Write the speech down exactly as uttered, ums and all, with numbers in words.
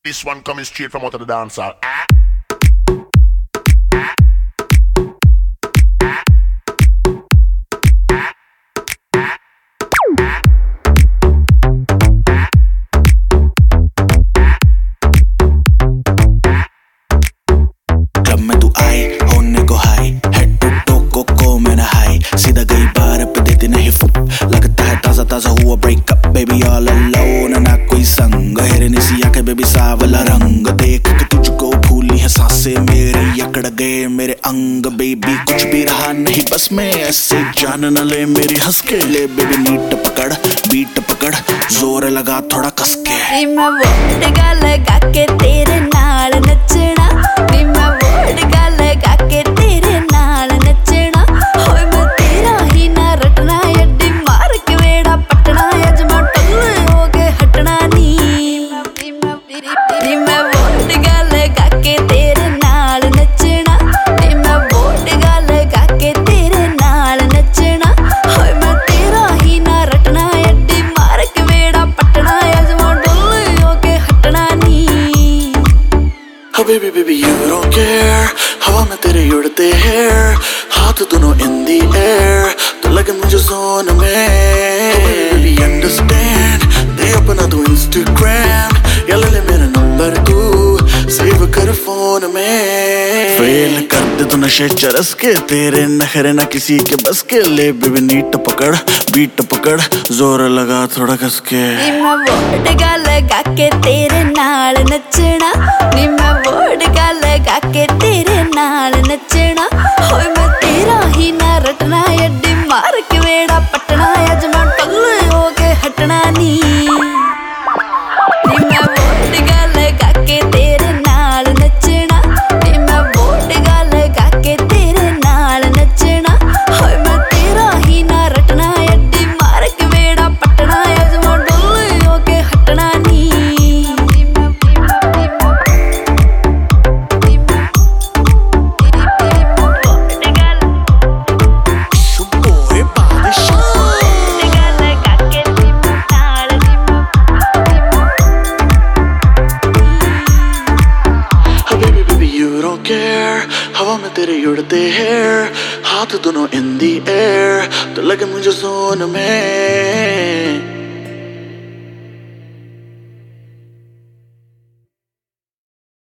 This one coming straight from out of the dance hall. Ah. Club में तू आई होने को हाई हेड टू टो को को में ना हाई सीधा गई बार पे देती नहीं फुट लगता है ताजा ताजा हुआ ब्रेकअप बेबी ऑल अलोन ना कोई संग हेरनी सी आंखें बेबी सावला रंग देख के तुझको भूली है सांसें मेरी अकड़ गए मेरे अंग बेबी कुछ भी रहा नहीं बस मैं ऐसे जान न ले मेरी हंस के ले बेबी नीट पकड़ बीट पकड़ जोर लगा थोड़ा कस के मैं वोडका लगा के तेरे नाल नचना मैं वोडका लगा के तेरे नाल नचना होए मैं तेरा ही ना रटना अड्डी मार के वेड़ा पटना अजमा टल्ले हो के हटना नी मैं वोडका लगा के तेरे नाल नचना मैं वोडका लगा के तेरे नाल नचना होए मैं तेरा ही ना रटना अड्डी मार के वेड़ा पटना अजमा टल्ले हो के हटना नी Oh baby baby you don't care हवा में तेरे उड़ते hair हाथ दोनों in the air तो लगे मुझे zone में Oh baby baby understand दे अपना तू Instagram या ले ले मेरा नंबर तू सेव कर फोन में फेल कर दे तू नशे चरस के तेरे नखरे ना किसी के बस के ले बेबी नीट पकड़ बीट पकड़ जोर लगा थोड़ा कस के मैं वोडका लगा के तेरे नाल नचना नी मैं वोडका लगा के तेरे नाल नचना होए मैं तेरा ही ना रटना अड्डी मार के वेड़ा पटना अजमा टल्ले हो के हटना नी मैं वोडका लगा के तेरे नाल नचना नी मैं वोडका लगा के तेरे नाल नचना होए मैं तेरा ही ना रटना अड्डी मार के वेड़ा पटना अजमा टल्ले हो के हटना नी शुभोए बादशाह Baby baby you don't care हवा में तेरे उड़ते hair हाथ दोनों in the air तो लगे मुझे zone में